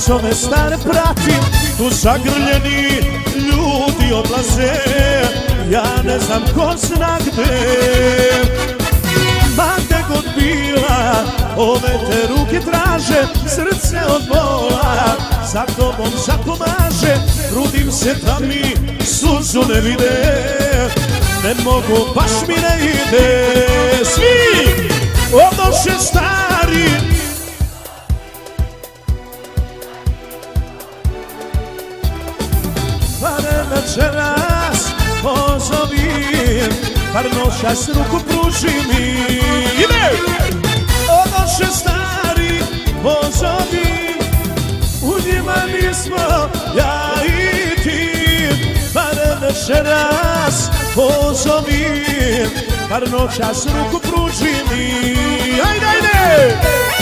zove stare pratim, tu zagrljeni ljudi odlaze, ja ne znam ko zna gde. Ma gde god bila, ove te ruke traže, srce od bola za tobom zapomaže. Trudim se da mi suzu ne vide, ne mogu, baš mi ne ide. Svi odoše stari, bare večeras pozovim, par noćas ruku pružim i ide! Odoše stari pozovim, u njima nismo ja i ti, bare večeras pozovim, par noćas ruku pružim i ajde, ajde!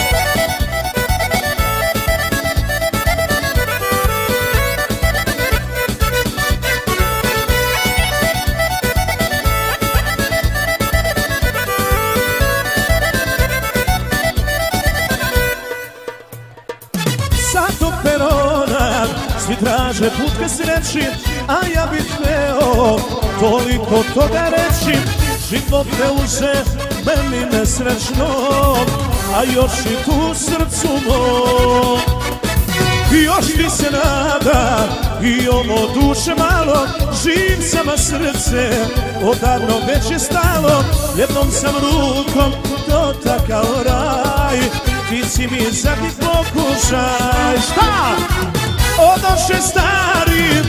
Sa tog perona svi traže put ka sreći, a ja bih hteo toliko toga reći. Život te uze meni nesrećnom, a još i tu srcu mom. Još ti se nada i ovo duše malo, živ sama srce, odavno već je stalo. Jednom sam rukom dotakao raj, ti si mi zadnji pokušaj. Šta? Odoše stari,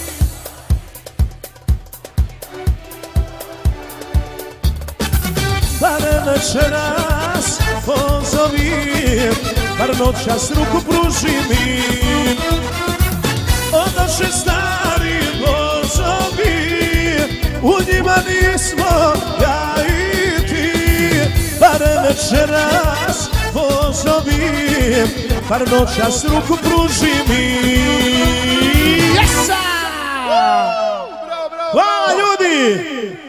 bare večeras pozovim, par noćas ruku pružim im. Odoše stari pozovim, u njima nismo ja i ti, bare večeras pozovim, par noćas ruku pružim im. Jesa! Hvala ljudi!